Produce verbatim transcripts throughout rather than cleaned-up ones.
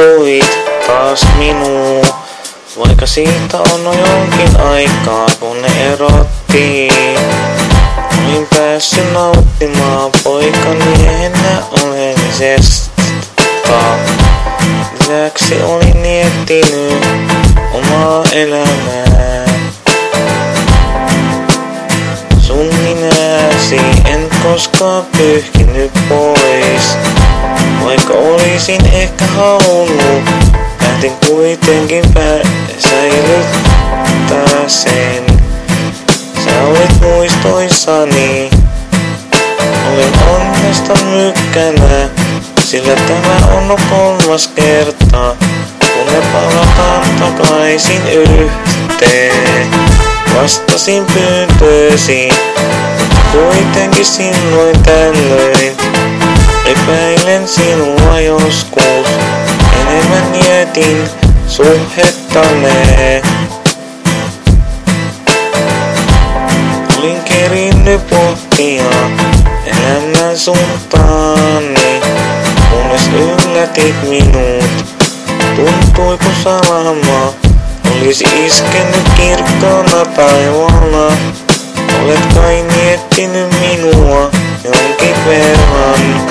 muistuit taas minua, vaikka siitä on jo jonkin aikaa kun ne erottiin. Olin päässyt nauttimaan poikamiehenä olemisesta. Lisäksi olin miettinyt omaa elämää. Sun nimeäsi en koskaan pyyhkinyt pois. Vaikka olisin ehkä halunnut, päätin kuitenkin säilyttää sen. Sä olit muistoissani, olen onnesta mykkänä, sillä tämä on kolmas kerta, kun me palataan takaisin yhteen. Vastasin pyyntöösi, kuitenkin silloin tällöin epäilen sinua joskus, enemmän mietin suhdettamme. Olin kerinnyt pohtia elämän suuntaani, kunnes yllätit minut. Tuntui kun salama olisi iskenyt kirkkaana taivaalla. Olet kai miettinyt minua jonkin verran.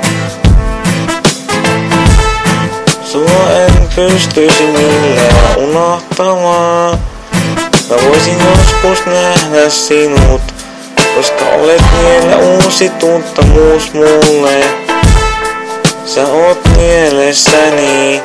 Sua en pystyisi millään unohtamaan. Mä voisin joskus nähdä sinut, koska olet vielä uusi tuntemus mulle. Sä oot mielessäni.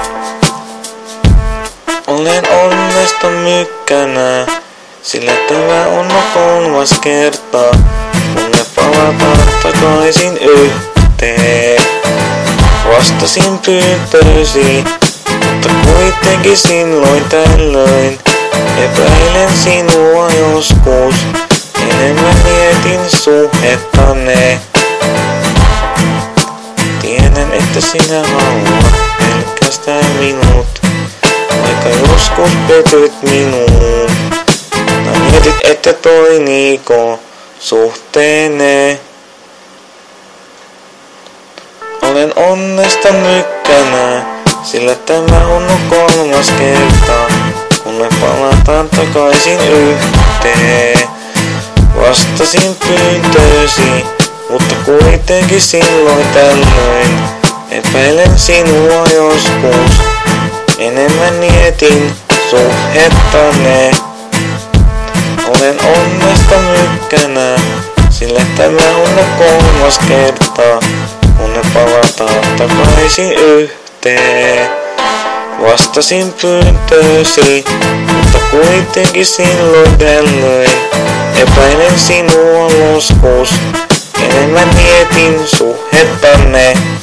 Olen onnesta mykkänä, sillä tämä on kolmas kerta, kun me palataan takaisin yhteen. Vastasin pyyntöösi, mutta kuitenkin silloin tällöin epäilen sinua joskus, enemmän mietin suhdettanne. Tiedän, että sinä haluat pelkästään minut, vaikka joskus petyt minuun. Mä mietit, että toimiiko suhteenne. Olen onnesta mykkänä, sillä tämä on kolmas kerta, kun me palataan takaisin yhteen. Vastasin pyyntöösi, mutta kuitenkin silloin tällöin epäilen sinua joskus, enemmän mietin suhdettanne. Olen onnesta mykkänä, sillä tämä on kolmas kerta, kun me palataan takaisin yhteen. Vastasin pyyntöösi, mutta kuitenkin silloin tällöin epäilen sinua joskus, enemmän mietin suhdettanne.